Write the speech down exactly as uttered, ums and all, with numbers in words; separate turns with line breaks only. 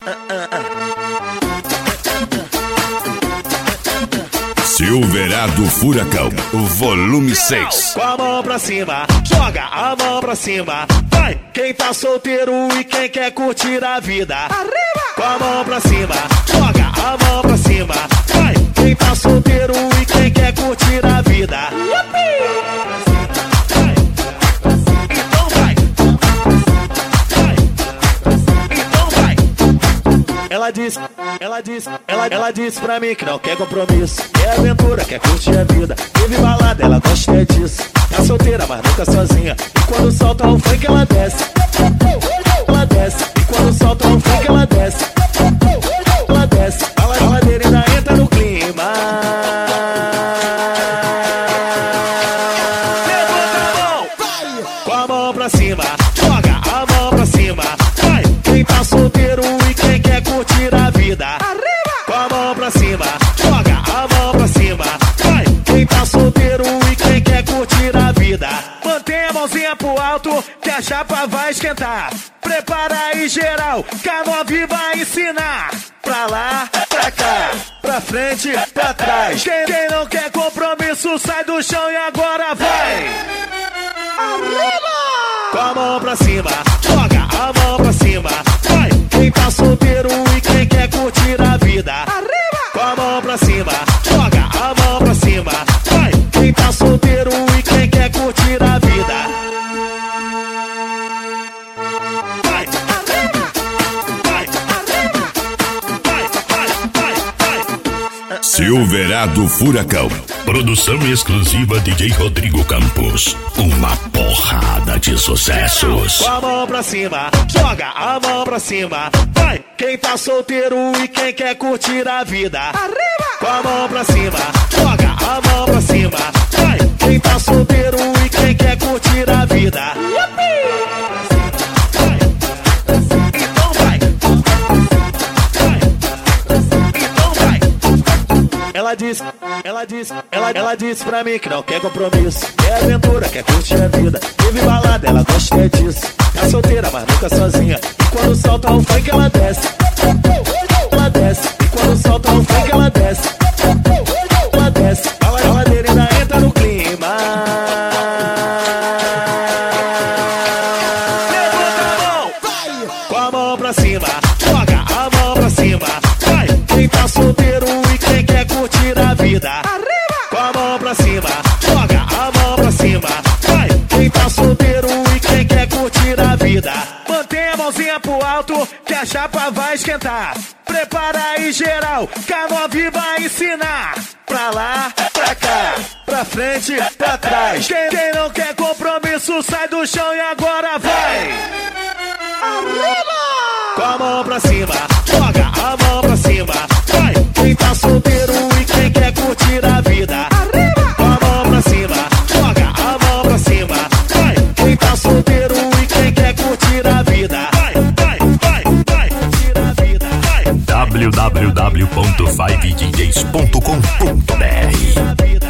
Silverado Furacão, volume seis.
Com a mão pra cima, joga a mão pra cima. Vai, quem tá solteiro e quem quer curtir a vida. Arriba! Com a mão pra cima, joga a mão pra cima. Vai, quem tá solteiro e quem quer curtir a vida. Então vai. Vai. Então vai. Ela disse, ela disse, ela, ela disse pra mim que não quer compromisso, quer aventura, quer curtir a vida. Teve balada, ela gosta é disso. Tá solteira, mas nunca sozinha. E quando solta o funk, ela desce. Ela desce. E quando solta o funk, ela desce. Ela desce. A ladeira ainda entra no clima. Levanta a mão. Com a mão pra cima. Joga a mão pra cima. Vai. Quem tá solteiro e quem quer curtir a vida. Com a mão pra cima. Joga a mão pra cima. Vai. Quem tá solteiro e quem quer curtir a vida. Mantém a mãozinha pro alto que a chapa vai esquentar. Prepara aí geral, que a Novi vai ensinar. Pra lá, pra cá, pra frente, pra trás. Quem, quem não quer compromisso sai do chão e agora vai. Arriba! Com a mão pra cima, joga a mão pra cima. Vai, quem tá solteiro e quem quer curtir a vida. Arriba! Com a mão pra cima, joga a mão pra cima. Vai, quem tá solteiro e quem quer curtir a vida. Vai, arriba! Vai, arriba! Vai, vai, vai, vai.
Silverado Furacão,
produção exclusiva D J Rodrigo Campos. Uma porrada de sucessos.
Com a mão pra cima, joga a mão pra cima. Vai, quem tá solteiro e quem quer curtir a vida. Arriba! Com a mão pra cima, joga a mão pra cima. Vai, quem tá solteiro e quem quer curtir a vida. Vai. Então vai. Vai. Então vai. Ela disse, ela disse, ela, ela disse pra mim que não quer compromisso, quer aventura, quer curtir a vida. Teve balada, ela gosta é disso. Tá solteira, mas nunca sozinha. E quando solta o funk, ela desce. Ela desce. E quando solta o funk, ela desce. Ela desce. A ladeira ainda entra no clima. Levanta a mão. Com a mão pra cima, joga a mão pra cima. Vai, quem tá solteiro e quem quer curtir a vida. Arriba! Com a mão pra cima, joga a mão pra cima. Vai, quem tá solteiro e quem quer curtir a vida. Mantém a mãozinha pro alto que a chapa vai esquentar. Prepara aí geral, que a Novi vai ensinar. Pra lá, pra cá, pra frente, pra trás. Quem, quem não quer compromisso sai do chão e agora vai. Arriba! Com a mão pra cima, joga a mão pra cima. Vai, quem tá solteiro e quem quer curtir a vida. Arriba! Com a mão pra cima, joga a mão pra cima. Vai, quem tá solteiro e quem quer curtir a vida. Vai, vai, vai, vai, curtir a vida. Vai.
w w w ponto five d js ponto com ponto b r